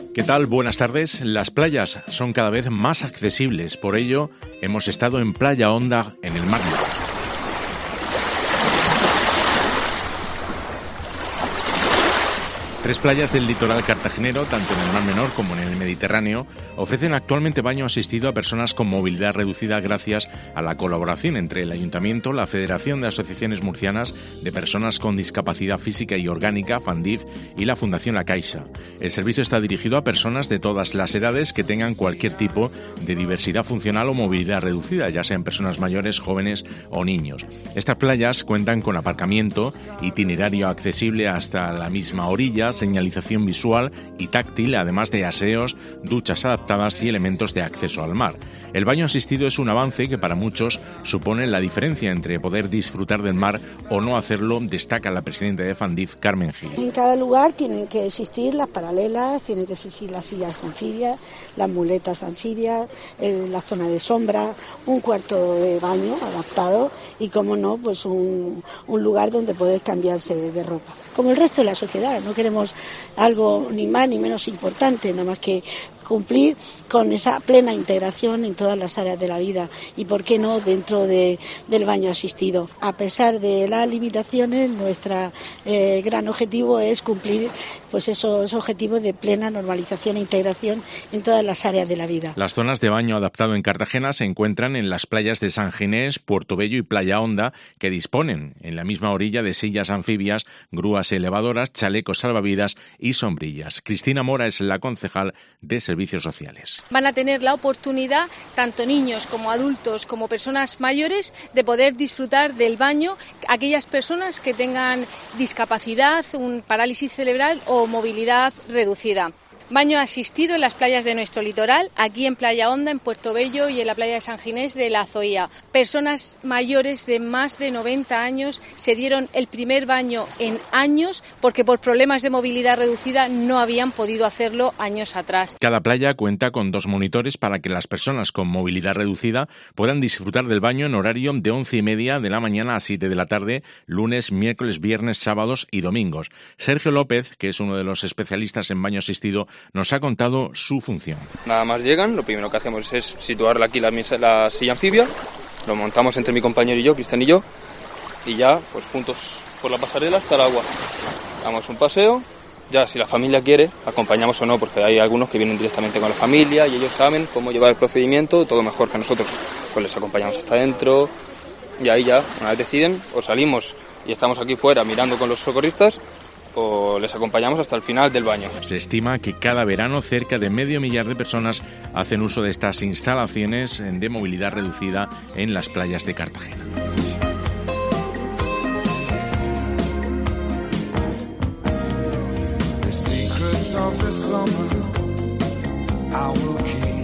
¿Qué tal? Buenas tardes. Las playas son cada vez más accesibles, por ello hemos estado en Playa Honda, en el Mar Menor. Tres playas del litoral cartagenero, tanto en el Mar Menor como en el Mediterráneo, ofrecen actualmente baño asistido a personas con movilidad reducida gracias a la colaboración entre el Ayuntamiento, la Federación de Asociaciones Murcianas de Personas con Discapacidad Física y Orgánica, FANDIF, y la Fundación La Caixa. El servicio está dirigido a personas de todas las edades que tengan cualquier tipo de diversidad funcional o movilidad reducida, ya sean personas mayores, jóvenes o niños. Estas playas cuentan con aparcamiento, itinerario accesible hasta la misma orilla, señalización visual y táctil, además de aseos, duchas adaptadas y elementos de acceso al mar. El baño asistido es un avance que para muchos supone la diferencia entre poder disfrutar del mar o no hacerlo, destaca la presidenta de FANDIF, Carmen Gil. En cada lugar tienen que existir las paralelas, tienen que existir las sillas anfibias, las muletas anfibias, la zona de sombra, un cuarto de baño adaptado y, como no, pues un lugar donde poder cambiarse de ropa. Como el resto de la sociedad, no queremos algo ni más ni menos importante, nada más que cumplir con esa plena integración en todas las áreas de la vida y, por qué no, dentro del baño asistido. A pesar de las limitaciones, nuestro gran objetivo es cumplir pues esos objetivos de plena normalización e integración en todas las áreas de la vida. Las zonas de baño adaptado en Cartagena se encuentran en las playas de San Ginés, Puerto Bello y Playa Honda, que disponen en la misma orilla de sillas anfibias, grúas elevadoras, chalecos salvavidas y sombrillas. Cristina Mora es la concejal de Servicios Sociales. Van a tener la oportunidad, tanto niños como adultos como personas mayores, de poder disfrutar del baño, aquellas personas que tengan discapacidad, un parálisis cerebral o movilidad reducida. Baño asistido en las playas de nuestro litoral, aquí en Playa Honda, en Puerto Bello y en la playa de San Ginés de la Zoía. Personas mayores de más de 90 años se dieron el primer baño en años porque por problemas de movilidad reducida no habían podido hacerlo años atrás. Cada playa cuenta con 2 monitores para que las personas con movilidad reducida puedan disfrutar del baño en horario de 11:30 de la mañana a 7 de la tarde, lunes, miércoles, viernes, sábados y domingos. Sergio López, que es uno de los especialistas en baño asistido, nos ha contado su función. Nada más llegan, lo primero que hacemos es situarle aquí la silla anfibia, lo montamos entre mi compañero y yo, Cristian y yo, y ya pues juntos por la pasarela hasta el agua. Damos un paseo, ya si la familia quiere, acompañamos o no, porque hay algunos que vienen directamente con la familia y ellos saben cómo llevar el procedimiento, todo mejor que nosotros, pues les acompañamos hasta adentro y ahí ya, una vez deciden, o salimos y estamos aquí fuera mirando con los socorristas, o les acompañamos hasta el final del baño. Se estima que cada verano cerca de 500.000 de personas hacen uso de estas instalaciones de movilidad reducida en las playas de Cartagena. The secrets of the summer I will keep.